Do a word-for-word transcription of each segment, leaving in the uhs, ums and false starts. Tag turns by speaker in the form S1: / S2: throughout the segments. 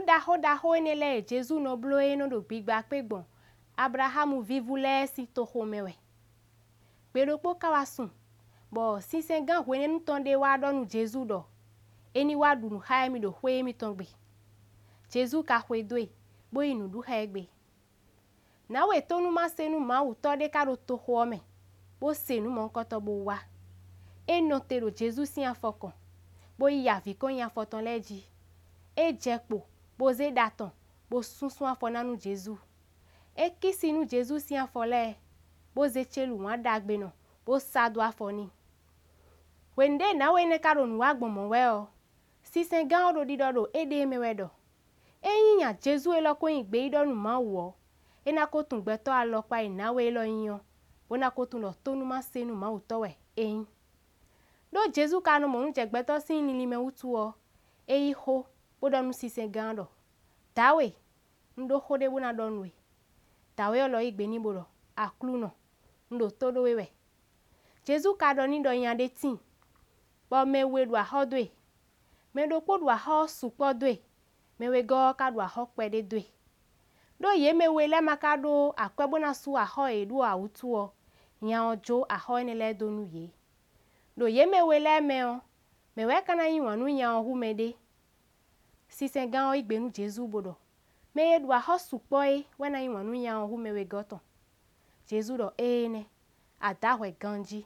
S1: daho daho enele Jésus no blo eno do gbigba pegbon. Abrahamu vivu le si toho mewe. Bedopo kawasun. Bo si sengan wene nu tonde wa donu Jésus do. Eni wa dunu hae mi do hwe mi tongbe. Jésus ka hwe doe. Bo inu du hae gbe. Na we tonu ma senu ma utode karo toho ome. Bo senu mon koto bo wa. E note do Jésus si afokon. Bo iya vikon ya foton leji. E jekpo. Bo ze daton. Bo sunsun afonanu Jésus. E kisi nu Jésus si afole. Bo ze chelu wan dagbe no. Bo sadu afoni. Wende na we ne karo nu wagbon mon we o. Si sengan odo didodo ede mewe do. E yinya Jésus elo ko yin gbe idonu ma wo. E na ko tun gbeto alopa ina we elo yin. Bo na ko tun lo tonu ma senu ma utowe. E yin. Do Jésus ka no monu jegbeto si nili me utu o. E yi ho. Bo donu si sengan do. Dawe. Ndo hode bo na donu we. Dawe olo igbe ni bodo. Aklu no. Ndo todo wewe. Jésus ka do ni do yin ade tin. Bo me we do a hodwe. Me do po do a ho supo dwe. Me we go ka do a ho kwede dwe. Do ye me we le makado akwebo na su a ho edu a utu o. Nya ojo a ho enele donu ye. Do ye me we le me o. Me we kana yin wanu nya ohu me de. Si sengan o igbe nu Jésus bodo. Me ye do a ho supo e. We na yin wanu nya ohu me we goton. Jésus do e ne. Adahwe ganji.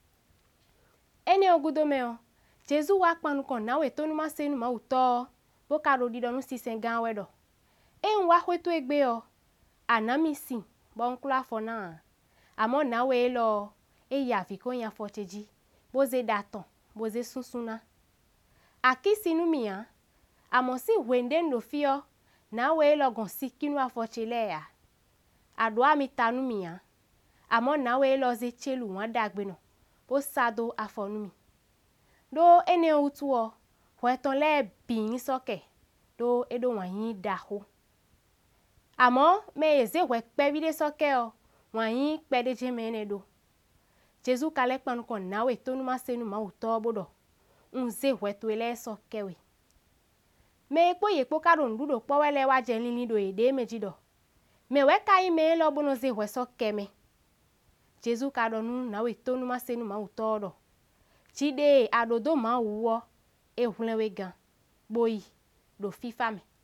S1: Ene ogudo me o. Jésus wa panu kon na we tonu ma senu ma uto. Bo ka do didonu si sengan we do. E nwa hwetu egbe o. Anami sin. Bo nkula fona. Amo na we lo. E ya vikon ya focheji. Bo ze daton. Bo ze sunsuna. Akisi nu miya. Amo si wende ndo fio. Na we lo gon sikinu afochele ya. Adwa mi tanu miya. Amo na we lo ze chelu wan dagbe no. Bo sado afonu mi. Do ene utu o. Hweton le bin soke. Do edo wanyin daho. Amo me eze hwe kpe vide soke o. Wanyin kpe de jeme ene do. Jésus ka le panu kon na we tonu ma senu ma uto bodo. Unze hwe to ele soke we. Me ekpo ye kpo karo ndudo kpo wele wa jenlini do ede meji do. Me we ka ime lo bono ze hwe soke me. Jésus ka do nu na we tonu ma senu ma uto do. Chide adodo ma uwo. E hulen we gan. Boyi. Do fifa me.